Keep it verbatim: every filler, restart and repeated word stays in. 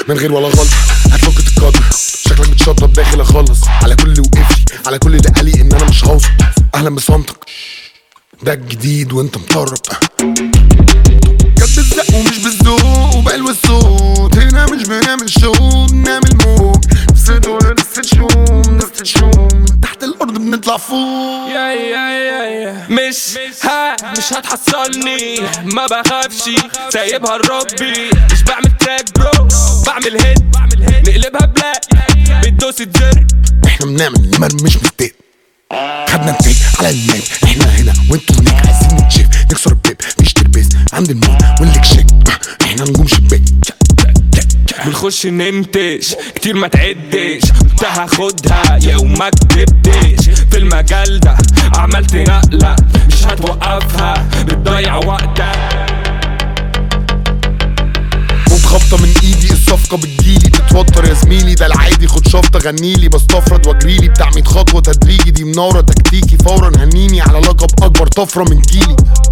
من غير ولا غلط هتفك تتقدر، شكلك بتشطب داخل اخلص على كل اللي وقفلي، على كل اللي قالي ان انا مش هوصل. اهلا بصمتك ده الجديد وانت مطرب. كانت بالزق ومش بالذوق وبقلب الصوت، هنا مش بنعمل شو بنعمل موج، نفسد ولا نفسد شوم نفسد شوم، من تحت الارض بنطلع فوق. يا يا يا يا مش ها مش هتحصلني، ما بخافش سايبها لربي، مش بعمل تراك برو بعمل هيت نقلبها بلاك بتدوس الزر. احنا بنعمل نمر مش مستيت، خدنا التيك على الماب، احنا هنا وانتوا هناك، عايزين نتشيف نكسر الباب مش تربيس عند الموت والليك شيك، احنا نجوم شباك بنخش نمتش كتير ما تعدش، قلت هاخدها يا وما كدبتش، في المجال ده عملت نقلة مش هتوقفها بتضيع وقتك. خد خبطة من ايدي الصفقة بتجيلي، تتوتر يا زميلي ده العادي، خد شفطة غنيلي بستفرد واجريلي، بتاع مية خطوة تدريجي دي منورة تكتيكي فورا، هنيني على لقب اكبر طفرة من جيلي.